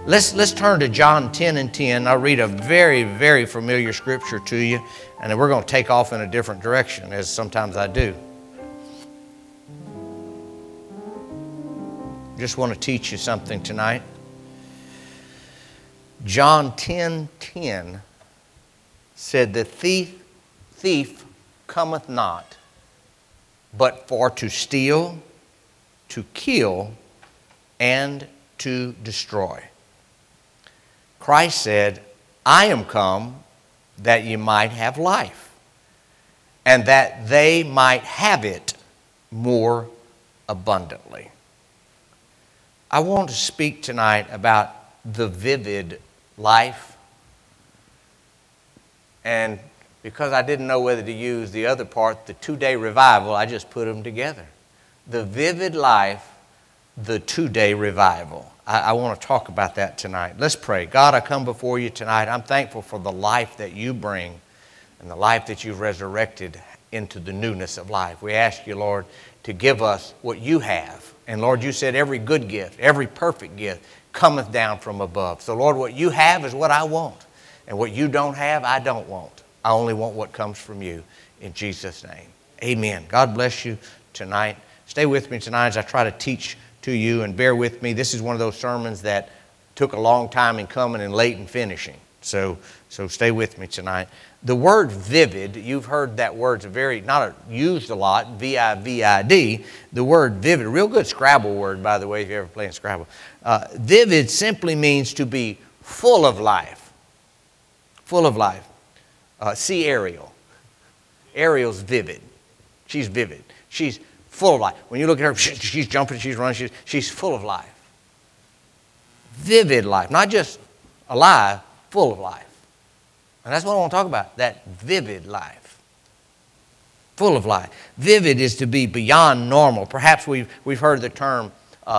Let's turn to John 10 and 10. I'll read a very, very familiar scripture to you, and then we're going to take off in a different direction, as sometimes I do. Just want to teach you something tonight. John 10:10 said, "The thief cometh not, but for to steal, to kill, and to destroy." Christ said, "I am come that ye might have life, and that they might have it more abundantly." I want to speak tonight about the vivid life. And because I didn't know whether to use the other part, the 2-day revival, I just put them together. The vivid life, the 2-day revival. I want to talk about that tonight. Let's pray. God, I come before you tonight. I'm thankful for the life that you bring and the life that you've resurrected into the newness of life. We ask you, Lord, to give us what you have. And Lord, you said every good gift, every perfect gift cometh down from above. So Lord, what you have is what I want. And what you don't have, I don't want. I only want what comes from you. In Jesus' name, amen. God bless you tonight. Stay with me tonight as I try to teach to you, and bear with me. This is one of those sermons that took a long time in coming and late in finishing. So stay with me tonight. The word vivid, you've heard that word's not used a lot, V-I-V-I-D. The word vivid, a real good Scrabble word, by the way, if you're ever playing Scrabble. Vivid simply means to be full of life. Full of life. See Ariel. Ariel's vivid. She's vivid. She's full of life. When you look at her, she's jumping, she's running, she's full of life. Vivid life. Not just alive, full of life. And that's what I want to talk about, that vivid life. Full of life. Vivid is to be beyond normal. Perhaps we've heard the term,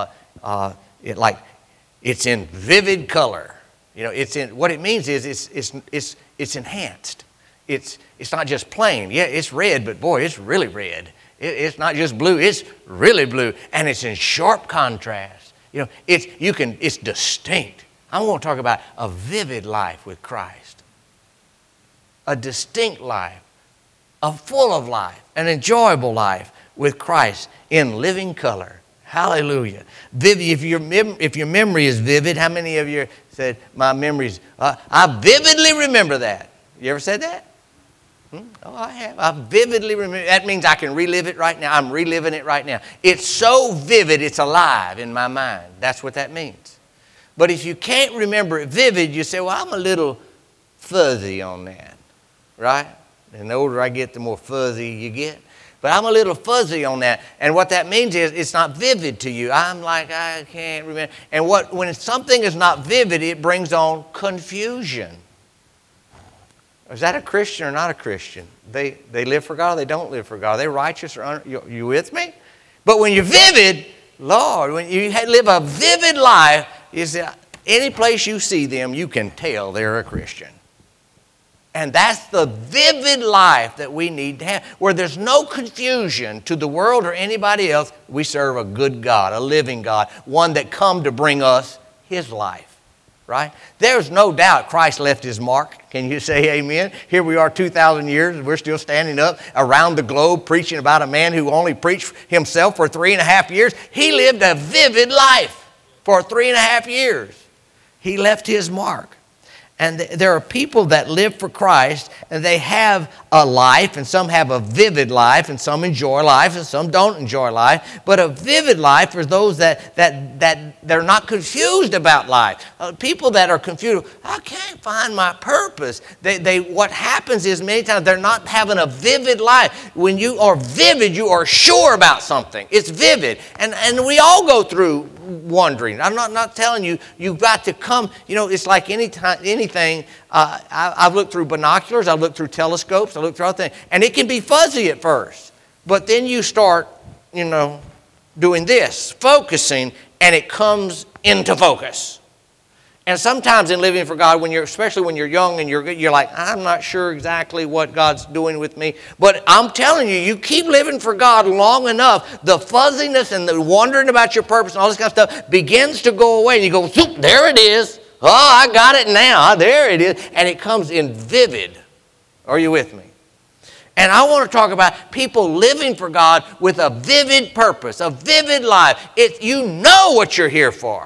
it's in vivid color. You know, what it means is it's enhanced. It's not just plain. Yeah, it's red, but boy, it's really red. It's not just blue, it's really blue. And it's in sharp contrast. You know, it's distinct. I want to talk about a vivid life with Christ. A distinct life. A full of life. An enjoyable life with Christ in living color. Hallelujah. If your memory is vivid, how many of you said, my memory's, I vividly remember that. You ever said that? Oh, I have. I vividly remember. That means I can relive it right now. I'm reliving it right now. It's so vivid, it's alive in my mind. That's what that means. But if you can't remember it vivid, you say, well, I'm a little fuzzy on that, right? And the older I get, the more fuzzy you get. But I'm a little fuzzy on that. And what that means is it's not vivid to you. I'm like, I can't remember. And when something is not vivid, it brings on confusion. Is that a Christian or not a Christian? They live for God or they don't live for God? Are they righteous or you with me? But when you're vivid, Lord, when you live a vivid life, is that any place you see them, you can tell they're a Christian. And that's the vivid life that we need to have, where there's no confusion to the world or anybody else. We serve a good God, a living God, one that come to bring us His life. Right? There's no doubt Christ left His mark. Can you say amen? Here we are 2,000 years and we're still standing up around the globe preaching about a man who only preached himself for 3.5 years. He lived a vivid life for 3.5 years. He left His mark. And there are people that live for Christ and they have a life, and some have a vivid life, and some enjoy life, and some don't enjoy life. But a vivid life is those that they're not confused about life. People that are confused, I can't find my purpose. What happens is many times they're not having a vivid life. When you are vivid, you are sure about something. It's vivid. And we all go through wondering. I'm not telling you, you've got to come, it's like anything. I've looked through binoculars, I've looked through telescopes, I've looked through other things, and it can be fuzzy at first. But then you start, doing this, focusing, and it comes into focus. And sometimes in living for God, especially when you're young and you're like, I'm not sure exactly what God's doing with me. But I'm telling you, you keep living for God long enough, the fuzziness and the wondering about your purpose and all this kind of stuff begins to go away. And you go, zoop, there it is. Oh, I got it now. There it is. And it comes in vivid. Are you with me? And I want to talk about people living for God with a vivid purpose, a vivid life. You know what you're here for.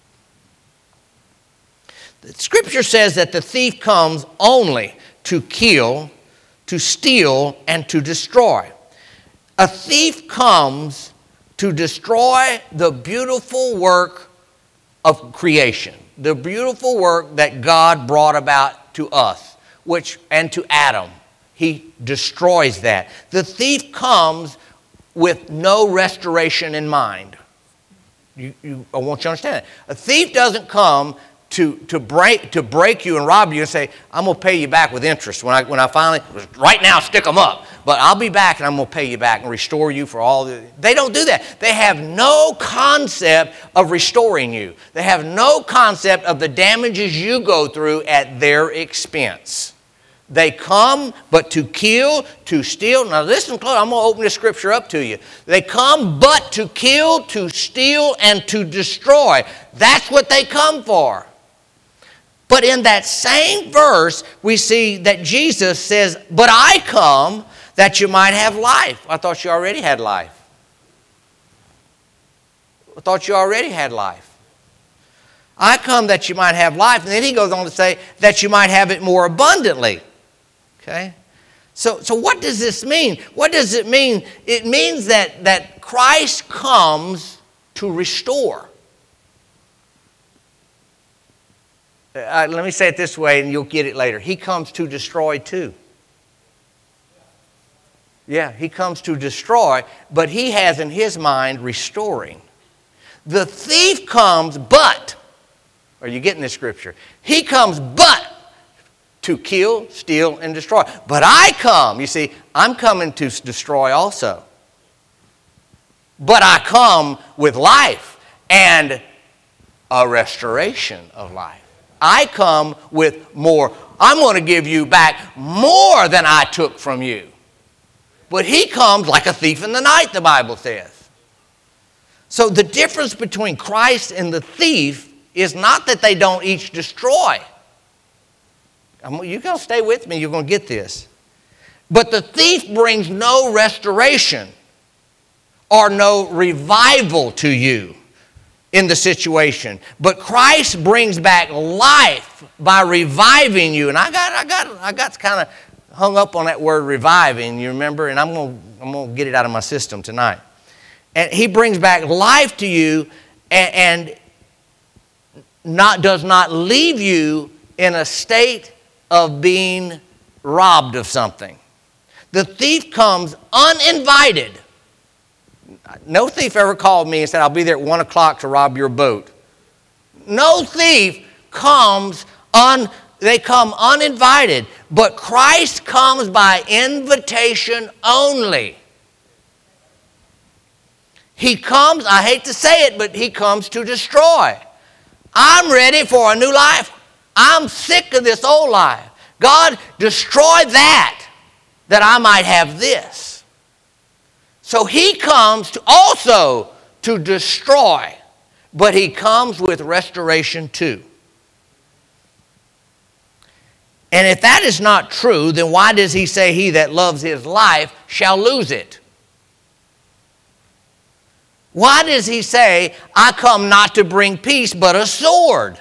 The Scripture says that the thief comes only to kill, to steal, and to destroy. A thief comes to destroy the beautiful work of creation, the beautiful work that God brought about to us, and to Adam. He destroys that. The thief comes with no restoration in mind. I want you to understand that. A thief doesn't come to break you and rob you and say, I'm going to pay you back with interest. When I finally, right now, stick them up. But I'll be back and I'm going to pay you back and restore you for all the... They don't do that. They have no concept of restoring you. They have no concept of the damages you go through at their expense. They come but to kill, to steal. Now listen close, I'm going to open this scripture up to you. They come but to kill, to steal, and to destroy. That's what they come for. But in that same verse, we see that Jesus says, but I come that you might have life. I thought you already had life. I thought you already had life. I come that you might have life. And then he goes on to say that you might have it more abundantly. Okay? So what does this mean? What does it mean? It means that Christ comes to restore. Let me say it this way and you'll get it later. He comes to destroy too. Yeah, he comes to destroy, but he has in his mind restoring. The thief comes but, are you getting this scripture? He comes but to kill, steal, and destroy. But I come, you see, I'm coming to destroy also. But I come with life and a restoration of life. I come with more. I'm going to give you back more than I took from you. But he comes like a thief in the night, the Bible says. So the difference between Christ and the thief is not that they don't each destroy. You're going to stay with me. You're going to get this. But the thief brings no restoration or no revival to you in the situation. But Christ brings back life by reviving you. And I got kind of hung up on that word reviving, you remember? And I'm going to get it out of my system tonight. And he brings back life to you and does not leave you in a state of being robbed of something. The thief comes uninvited. No thief ever called me and said, I'll be there at 1 o'clock to rob your boat. No thief comes they come uninvited, but Christ comes by invitation only. He comes, I hate to say it, but he comes to destroy. I'm ready for a new life. I'm sick of this old life. God, destroy that I might have this. So he comes also to destroy, but he comes with restoration too. And if that is not true, then why does he say he that loves his life shall lose it? Why does he say, I come not to bring peace, but a sword?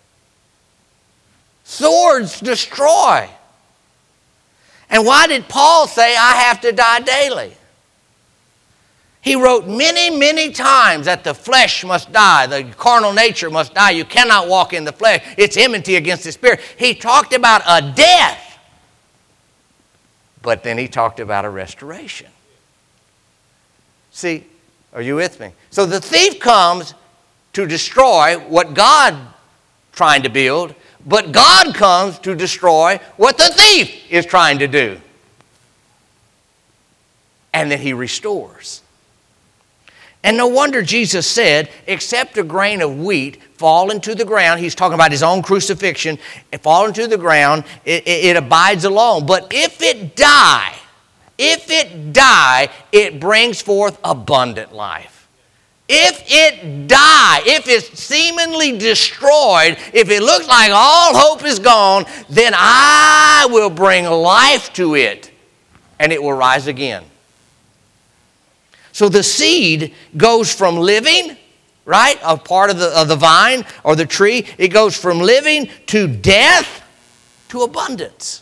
Swords destroy. And why did Paul say, I have to die daily? He wrote many, many times that the flesh must die, the carnal nature must die. You cannot walk in the flesh. It's enmity against the Spirit. He talked about a death, but then he talked about a restoration. See, are you with me? So the thief comes to destroy what God trying to build, but God comes to destroy what the thief is trying to do. And then he restores. And no wonder Jesus said, except a grain of wheat fall into the ground. He's talking about his own crucifixion. It fall into the ground, it abides alone. But if it die, it brings forth abundant life. If it die, if it's seemingly destroyed, if it looks like all hope is gone, then I will bring life to it, and it will rise again. So the seed goes from living, right, a part of the vine or the tree, it goes from living to death to abundance.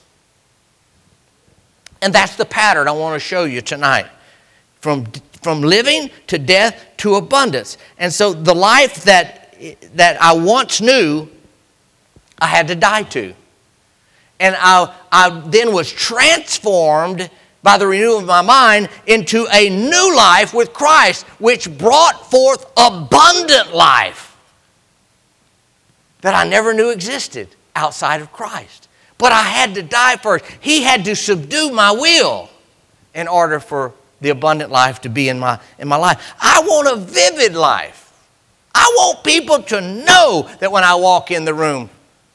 And that's the pattern I want to show you tonight. From living to death to abundance. And so the life that I once knew, I had to die to. And I then was transformed by the renewal of my mind into a new life with Christ, which brought forth abundant life that I never knew existed outside of Christ. But I had to die first. He had to subdue my will in order for the abundant life to be in my life. I want a vivid life. I want people to know that when I walk in the room,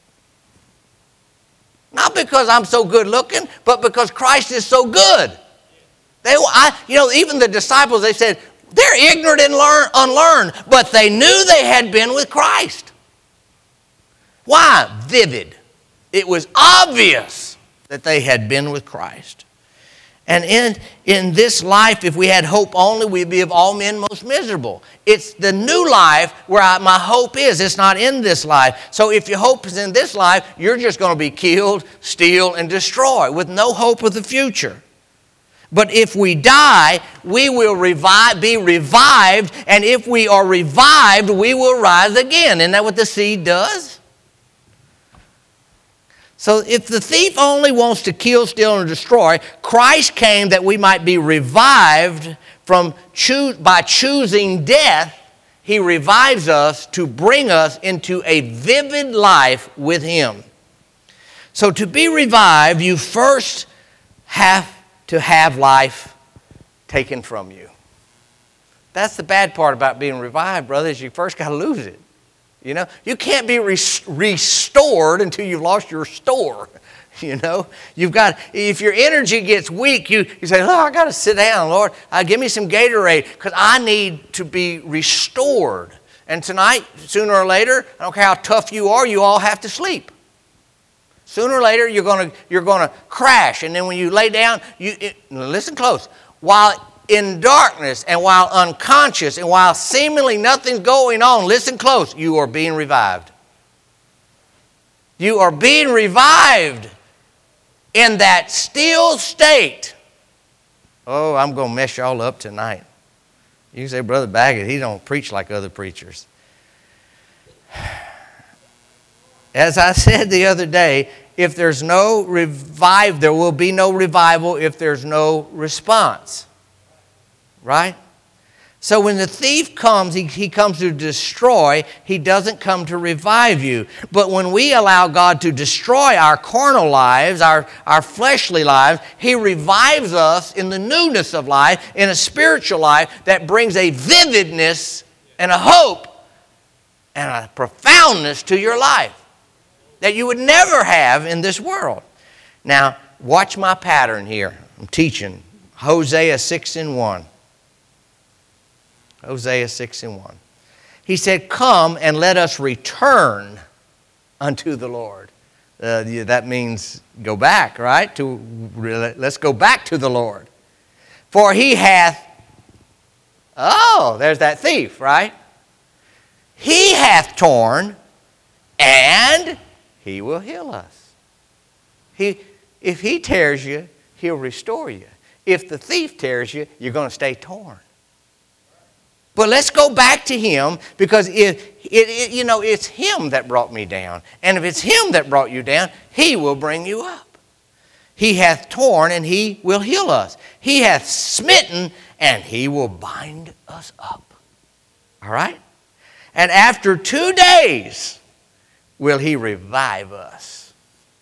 not because I'm so good looking, but because Christ is so good. Even the disciples, they said, they're ignorant and unlearned, but they knew they had been with Christ. Why? Vivid. It was obvious that they had been with Christ. And in this life, if we had hope only, we'd be of all men most miserable. It's the new life where my hope is. It's not in this life. So if your hope is in this life, you're just going to be killed, steal, and destroy with no hope of the future. But if we die, we will be revived. And if we are revived, we will rise again. Isn't that what the seed does? So if the thief only wants to kill, steal, and destroy, Christ came that we might be revived by choosing death. He revives us to bring us into a vivid life with Him. So to be revived, you first have to have life taken from you. That's the bad part about being revived, brothers. You first got to lose it. You know, you can't be restored until you've lost your store. You know, if your energy gets weak, you say, oh, I got to sit down, Lord. Give me some Gatorade because I need to be restored. And tonight, sooner or later, I don't care how tough you are, you all have to sleep. Sooner or later, you're going to crash. And then when you lay down, listen close. While in darkness and while unconscious and while seemingly nothing's going on, listen close, you are being revived. You are being revived in that still state. Oh, I'm going to mess y'all up tonight. You say, Brother Baggett, he don't preach like other preachers. As I said the other day, if there's no revival, there will be no revival if there's no response. Right? So when the thief comes, he comes to destroy. He doesn't come to revive you. But when we allow God to destroy our carnal lives, our fleshly lives, He revives us in the newness of life, in a spiritual life that brings a vividness and a hope and a profoundness to your life that you would never have in this world. Now, watch my pattern here. I'm teaching Hosea 6:1. Hosea 6:1. He said, come and let us return unto the Lord. That means go back, right? Let's go back to the Lord. For He hath, there's that thief, right? He hath torn and He will heal us. If He tears you, He'll restore you. If the thief tears you, you're going to stay torn. But let's go back to Him because it's Him that brought me down. And if it's Him that brought you down, He will bring you up. He hath torn and He will heal us. He hath smitten and He will bind us up. All right? And after 2 days will He revive us.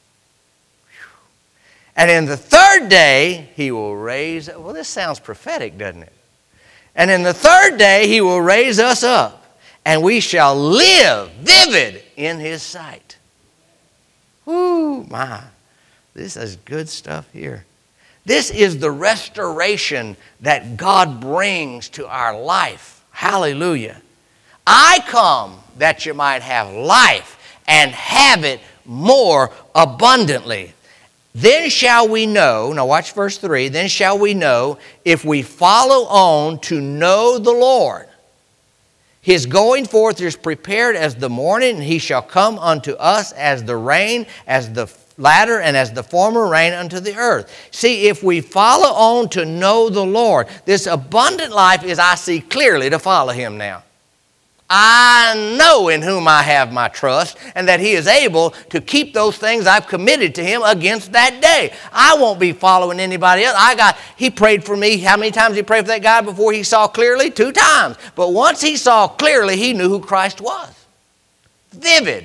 And in the third day He will raise. Well, this sounds prophetic, doesn't it? And in the third day, He will raise us up. and we shall live vivid in His sight. Whoo, my. This is good stuff here. This is the restoration that God brings to our life. Hallelujah. I come that you might have life and have it more abundantly. Then shall we know, now watch verse 3, then shall we know if we follow on to know the Lord. His going forth is prepared as the morning, and He shall come unto us as the rain, as the latter and as the former rain unto the earth. See, if we follow on to know the Lord, this abundant life is I see clearly to follow Him now. I know in whom I have my trust, and that He is able to keep those things I've committed to Him against that day. I won't be following anybody else. He prayed for me. How many times did He pray for that guy before he saw clearly? 2 times. But once he saw clearly, he knew who Christ was. Vivid.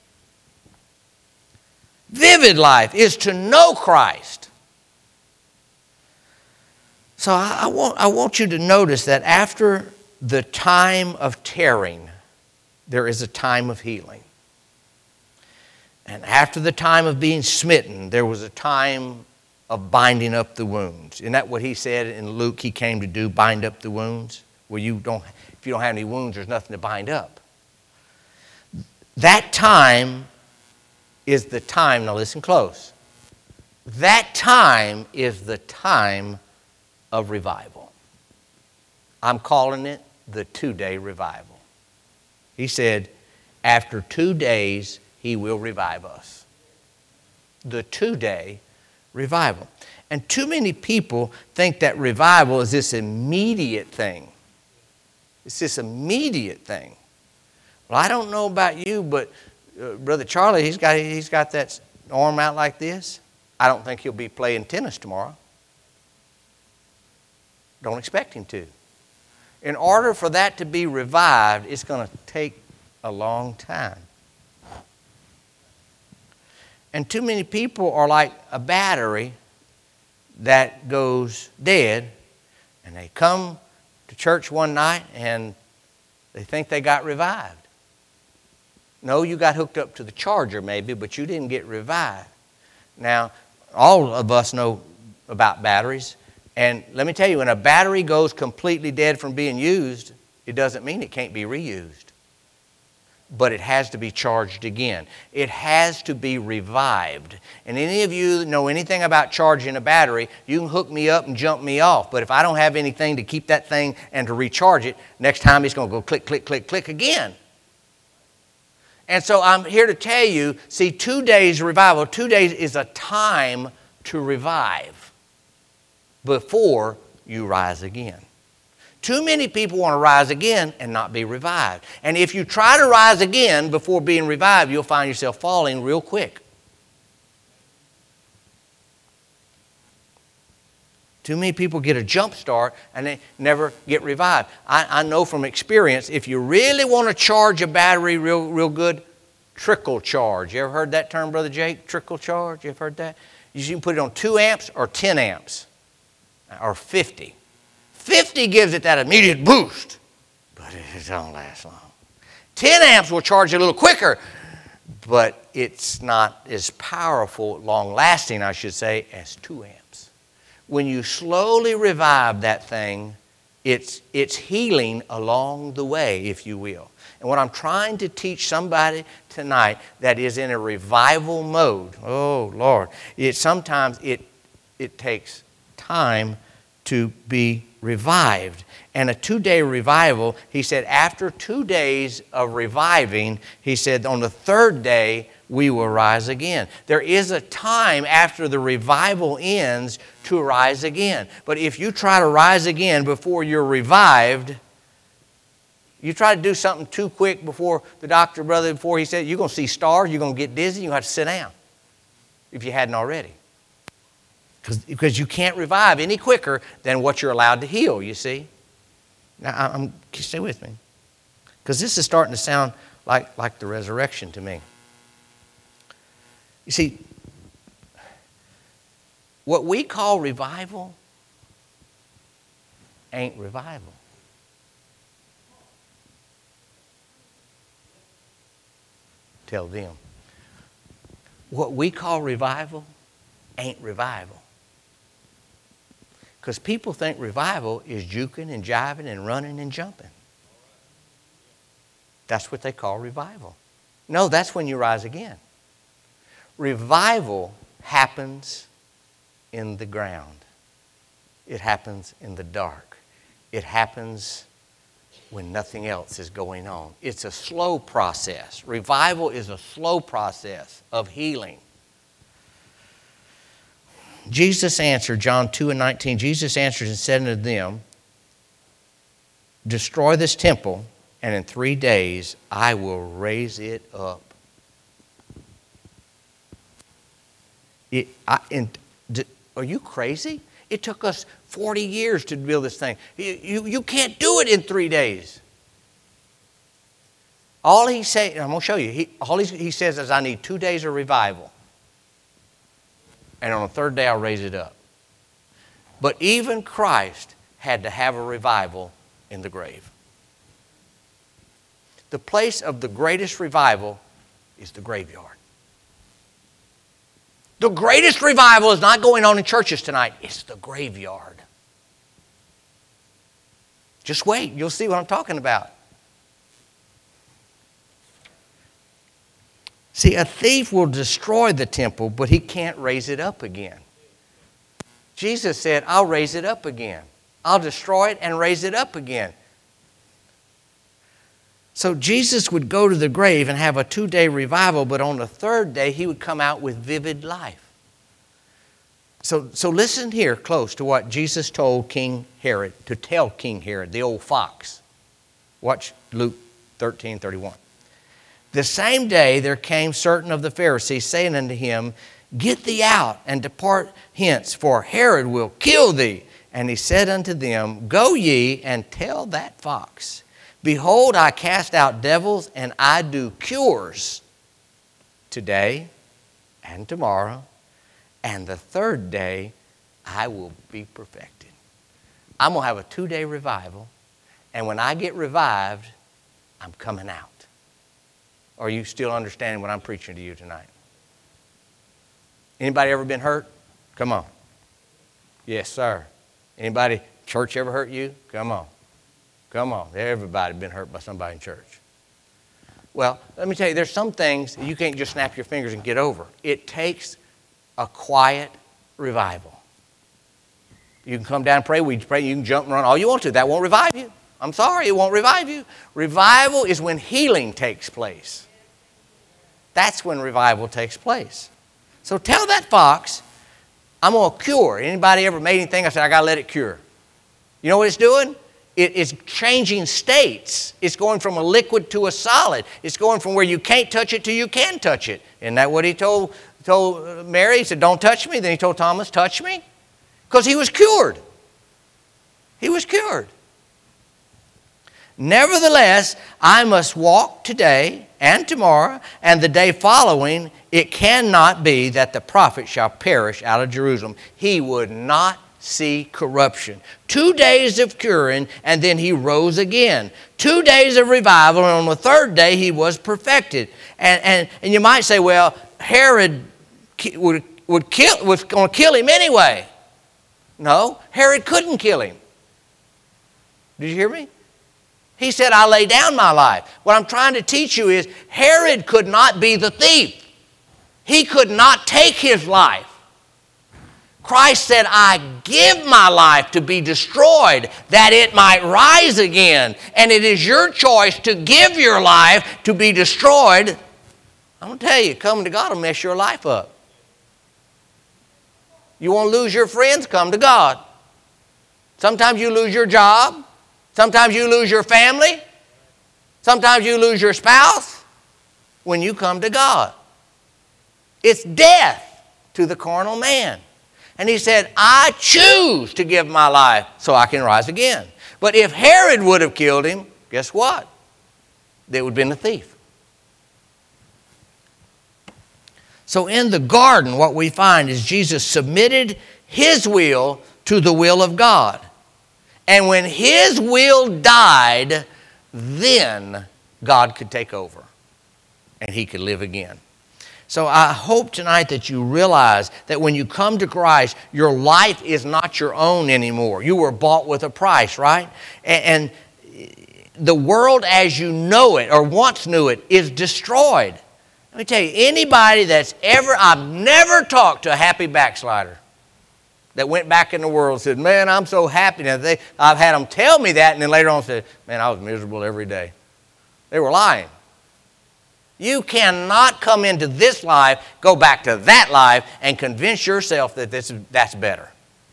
Vivid life is to know Christ. So I want you to notice that after the time of tearing, there is a time of healing. And after the time of being smitten, there was a time of binding up the wounds. Isn't that what He said in Luke He came to do, bind up the wounds? Well, if you don't have any wounds, there's nothing to bind up. That time is the time, now listen close. That time is the time of revival. I'm calling it the 2-day revival. He said, after 2 days, He will revive us. The 2-day revival. And too many people think that revival is this immediate thing. It's this immediate thing. Well, I don't know about you, but Brother Charlie, he's got that arm out like this. I don't think he'll be playing tennis tomorrow. Don't expect him to. In order for that to be revived, it's going to take a long time. And too many people are like a battery that goes dead, and they come to church one night and they think they got revived. No, you got hooked up to the charger maybe, but you didn't get revived. Now, all of us know about batteries. And let me tell you, when a battery goes completely dead from being used, it doesn't mean it can't be reused. But it has to be charged again. It has to be revived. And any of you that know anything about charging a battery, you can hook me up and jump me off. But if I don't have anything to keep that thing and to recharge it, next time it's going to go click, click, click, click again. And so I'm here to tell you, see, 2 days revival, 2 days is a time to revive before you rise again. Too many people want to rise again and not be revived. And if you try to rise again before being revived, you'll find yourself falling real quick. Too many people get a jump start and they never get revived. I know from experience, if you really want to charge a battery real good, trickle charge. You ever heard that term, Brother Jake? Trickle charge? You ever heard that? You can put it on 2 amps or 10 amps or 50. 50 gives it that immediate boost, but it don't last long. 10 amps will charge you a little quicker, but it's not as powerful, long-lasting, I should say, as 2 amps. When you slowly revive that thing, it's healing along the way, if you will. And what I'm trying to teach somebody tonight that is in a revival mode, oh, Lord, sometimes it takes time to be revived. And a 2-day revival, he said, after 2 days of reviving, he said, on the 3rd day, we will rise again. There is a time after the revival ends to rise again. But if you try to rise again before you're revived, you try to do something too quick before the doctor, brother, before he said, you're going to see stars, you're going to get dizzy, you're going to have to sit down if you hadn't already. Because you can't revive any quicker than what you're allowed to heal, you see. Now, stay with me. Because this is starting to sound like the resurrection to me. You see, what we call revival ain't revival. Tell them. What we call revival ain't revival. Because people think revival is juking and jiving and running and jumping. That's what they call revival. No, that's when you rise again. Revival happens in the ground. It happens in the dark. It happens when nothing else is going on. It's a slow process. Revival is a slow process of healing. Jesus answered, John 2:19, Jesus answered and said unto them, destroy this temple, and in 3 days I will raise it up. Are you crazy? It took us 40 years to build this thing. You can't do it in 3 days. All he says, I'm going to show you, all he says is I need 2 days of revival. And on the third day I'll raise it up. But even Christ had to have a revival in the grave. The place of the greatest revival is the graveyard. The greatest revival is not going on in churches tonight. It's the graveyard. Just wait. You'll see what I'm talking about. See, a thief will destroy the temple, but he can't raise it up again. Jesus said, I'll raise it up again. I'll destroy it and raise it up again. So Jesus would go to the grave and have a 2-day revival, but on the third day he would come out with vivid life. So listen here close to what Jesus told King Herod, to tell King Herod, the old fox. Watch Luke 13:31. The same day there came certain of the Pharisees, saying unto him, get thee out and depart hence, for Herod will kill thee. And he said unto them, go ye and tell that fox, behold, I cast out devils, and I do cures today and tomorrow, and the third day I will be perfected. I'm going to have a 2-day revival, and when I get revived, I'm coming out. Are you still understanding what I'm preaching to you tonight? Anybody ever been hurt? Come on. Yes, sir. Anybody, church ever hurt you? Come on. Come on. Everybody been hurt by somebody in church. Well, let me tell you, there's some things you can't just snap your fingers and get over. It takes a quiet revival. You can come down and pray. We pray. You can jump and run all you want to. That won't revive you. I'm sorry, it won't revive you. Revival is when healing takes place. That's when revival takes place. So tell that fox, I'm going to cure. Anybody ever made anything? I said, I got to let it cure. You know what it's doing? It's changing states. It's going from a liquid to a solid. It's going from where you can't touch it to you can touch it. Isn't that what he told Mary? He said, don't touch me. Then he told Thomas, touch me. Because he was cured. He was cured. Nevertheless, I must walk today and tomorrow and the day following. It cannot be that the prophet shall perish out of Jerusalem. He would not see corruption. 2 days of curing, and then he rose again. 2 days of revival, and on the third day he was perfected. And you might say, well, Herod was going to kill him anyway. No, Herod couldn't kill him. Did you hear me? He said, I lay down my life. What I'm trying to teach you is Herod could not be the thief. He could not take his life. Christ said, I give my life to be destroyed that it might rise again. And it is your choice to give your life to be destroyed. I'm going to tell you, coming to God will mess your life up. You want to lose your friends? Come to God. Sometimes you lose your job. Sometimes you lose your family. Sometimes you lose your spouse when you come to God. It's death to the carnal man. And he said, I choose to give my life so I can rise again. But if Herod would have killed him, guess what? They would have been a thief. So in the garden, what we find is Jesus submitted his will to the will of God. And when his will died, then God could take over. and he could live again. So I hope tonight that you realize that when you come to Christ, your life is not your own anymore. You were bought with a price, right? And the world as you know it, or once knew it, is destroyed. Let me tell you, anybody that's I've never talked to a happy backslider that went back in the world and said, man, I'm so happy. Now I've had them tell me that, and then later on said, man, I was miserable every day. They were lying. You cannot come into this life, go back to that life, and convince yourself that that's better.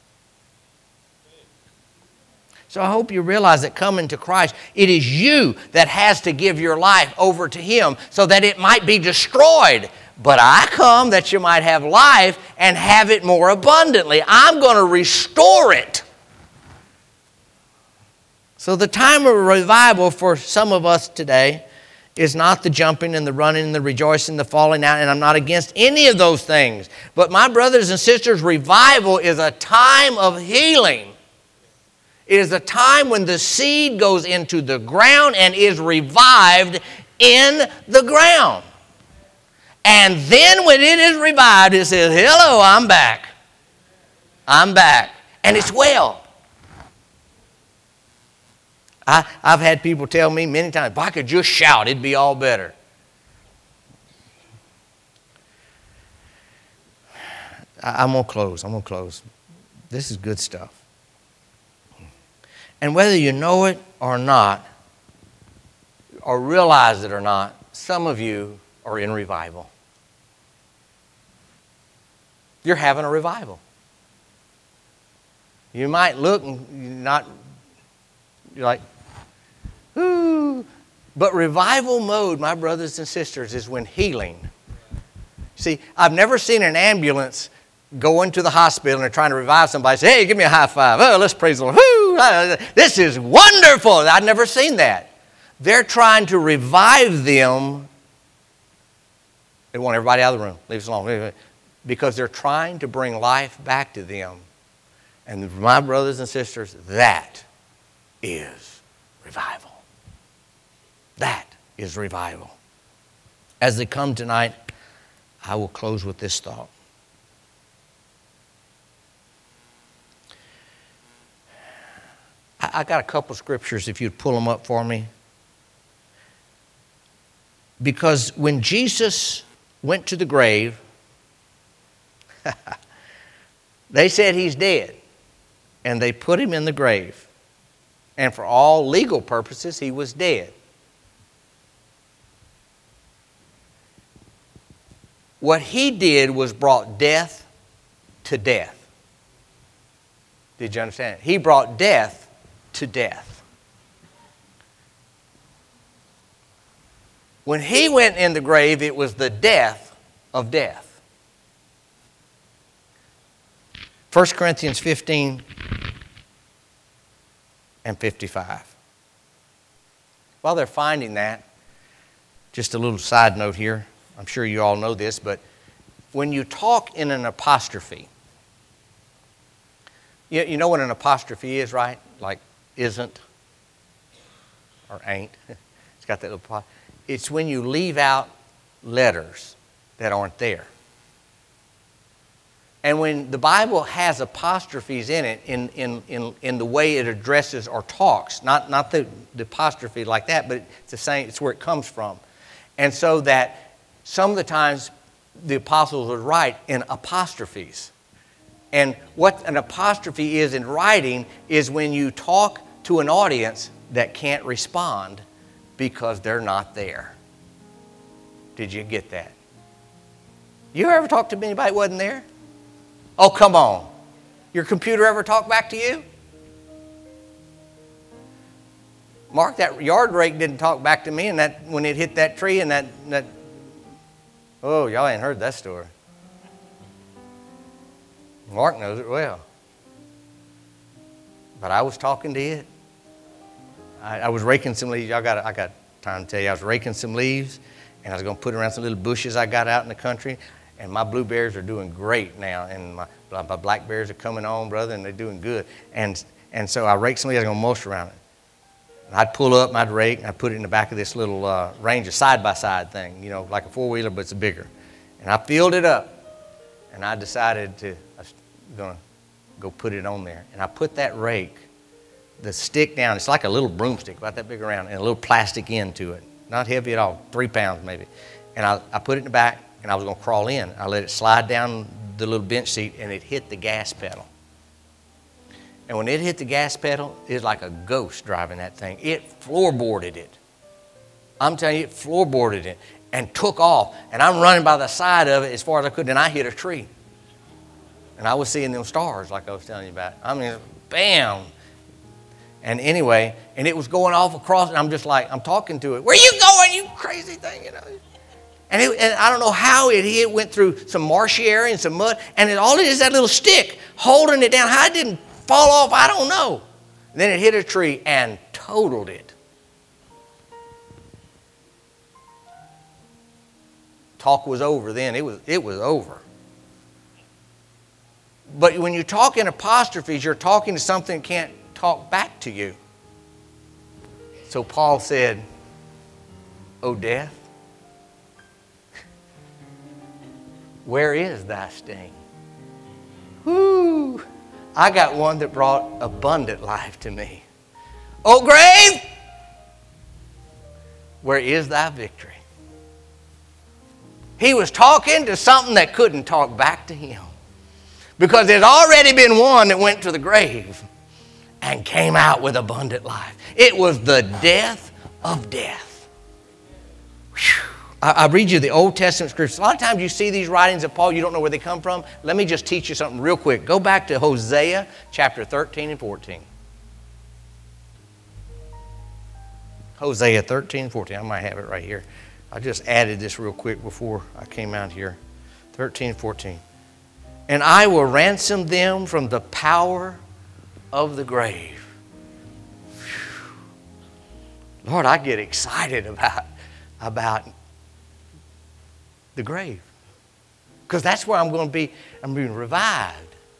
So I hope you realize that coming to Christ, it is you that has to give your life over to Him so that it might be destroyed. But I come that you might have life and have it more abundantly. I'm going to restore it. So the time of revival for some of us today is not the jumping and the running and the rejoicing, the falling out, and I'm not against any of those things. But my brothers and sisters, revival is a time of healing. It is a time when the seed goes into the ground and is revived in the ground. And then when it is revived, it says, hello, I'm back. I'm back. And it's well. I've had people tell me many times, if I could just shout, it'd be all better. I'm going to close. This is good stuff. And whether you know it or not, or realize it or not, some of you are in revival. You're having a revival. You might look and you're like, ooh. But revival mode, my brothers and sisters, is when healing. See, I've never seen an ambulance go into the hospital and they're trying to revive somebody. Say, hey, give me a high five. Oh, let's praise the Lord. Woo! This is wonderful. I've never seen that. They're trying to revive them. They want everybody out of the room. Leave us alone. Because they're trying to bring life back to them. And my brothers and sisters, that is revival. That is revival. As they come tonight, I will close with this thought. I got a couple scriptures if you'd pull them up for me. Because when Jesus went to the grave, they said he's dead. And they put him in the grave. And for all legal purposes, he was dead. What he did was brought death to death. Did you understand? He brought death to death. When he went in the grave, it was the death of death. 1 Corinthians 15 and 55. While they're finding that, just a little side note here. I'm sure you all know this, but when you talk in an apostrophe, you know what an apostrophe is, right? Like isn't or ain't. It's got that little apostrophe. It's when you leave out letters that aren't there. And when the Bible has apostrophes in it, in the way it addresses or talks, not the apostrophe like that, but it's the same, it's where it comes from. And so that some of the times the apostles would write in apostrophes. And what an apostrophe is in writing is when you talk to an audience that can't respond because they're not there. Did you get that? You ever talk to anybody that wasn't there? Oh, come on. Your computer ever talk back to you? Mark, that yard rake didn't talk back to me and that when it hit that tree and that oh, y'all ain't heard that story. Mark knows it well. But I was talking to it. I was raking some leaves. I got time to tell you. I was raking some leaves and I was going to put around some little bushes I got out in the country. And my blueberries are doing great now. And my blackberries are coming on, brother, and they're doing good. And so I raked some leaves. I was going to mulch around it. And I'd pull up, and I'd rake, and I'd put it in the back of this little Ranger side-by-side thing, you know, like a four-wheeler, but it's bigger. And I filled it up, and I decided I was going to go put it on there. And I put that rake, the stick down. It's like a little broomstick, about that big around, and a little plastic end to it. Not heavy at all, 3 pounds maybe. And I put it in the back, and I was going to crawl in. I let it slide down the little bench seat, and it hit the gas pedal. And when it hit the gas pedal, it was like a ghost driving that thing. It floorboarded it. I'm telling you, it floorboarded it and took off. And I'm running by the side of it as far as I could, and I hit a tree. And I was seeing them stars like I was telling you about. I mean, bam. And anyway, and it was going off across, and I'm just like, I'm talking to it. Where you going, you crazy thing, you know? And I don't know how it went through some marshy area and some mud, and all it is that little stick holding it down. How it didn't fall off, I don't know. And then it hit a tree and totaled it. Talk was over then. It was over. But when you talk in apostrophes, you're talking to something that can't talk back to you. So Paul said, "O death, where is thy sting?" Whoo! I got one that brought abundant life to me. "O grave, where is thy victory?" He was talking to something that couldn't talk back to him. Because there's already been one that went to the grave and came out with abundant life. It was the death of death. Whew. I read you the Old Testament scriptures. A lot of times you see these writings of Paul, you don't know where they come from. Let me just teach you something real quick. Go back to Hosea chapter 13 and 14. Hosea 13 and 14. I might have it right here. I just added this real quick before I came out here. 13 and 14. "And I will ransom them from the power of the grave." Whew. Lord, I get excited about the grave. Because that's where I'm going to be. I'm being revived.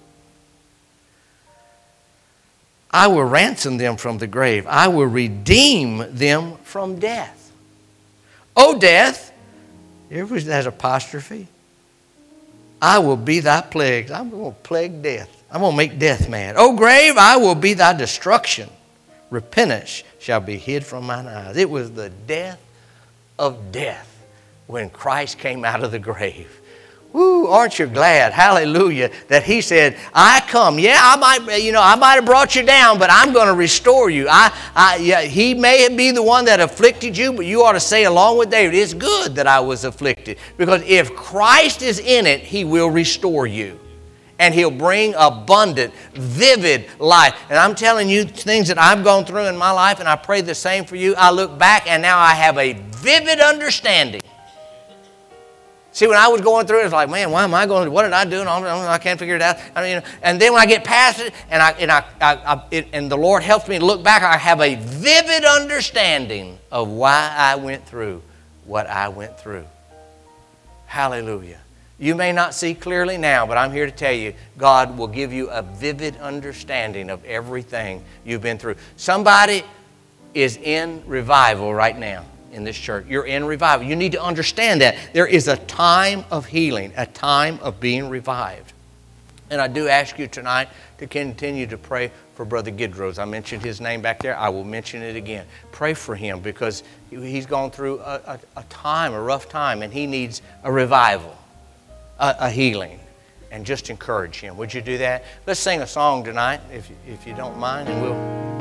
"I will ransom them from the grave. I will redeem them from death." "O death," everybody has apostrophe, "I will be thy plagues." I'm going to plague death. I'm going to make death mad. "O grave, I will be thy destruction. Repentance shall be hid from mine eyes." It was the death of death when Christ came out of the grave. Woo, aren't you glad, hallelujah, that he said, "I come." Yeah, I might have brought you down, but I'm going to restore you. He may be the one that afflicted you, but you ought to say along with David, "It's good that I was afflicted." Because if Christ is in it, he will restore you. And he'll bring abundant, vivid life. And I'm telling you things that I've gone through in my life, and I pray the same for you. I look back, and now I have a vivid understanding. See, when I was going through it, it's like, man, why am I going? What did I do? And I can't figure it out. And then when I get past it, and the Lord helps me to look back, I have a vivid understanding of why I went through what I went through. Hallelujah. You may not see clearly now, but I'm here to tell you, God will give you a vivid understanding of everything you've been through. Somebody is in revival right now. In this church, you're in revival. You need to understand that there is a time of healing, a time of being revived. And I do ask you tonight to continue to pray for Brother Gidros. I mentioned his name back there. I will mention it again. Pray for him because he's gone through a rough time, and he needs a revival, a healing. And just encourage him. Would you do that? Let's sing a song tonight, if you don't mind, and we'll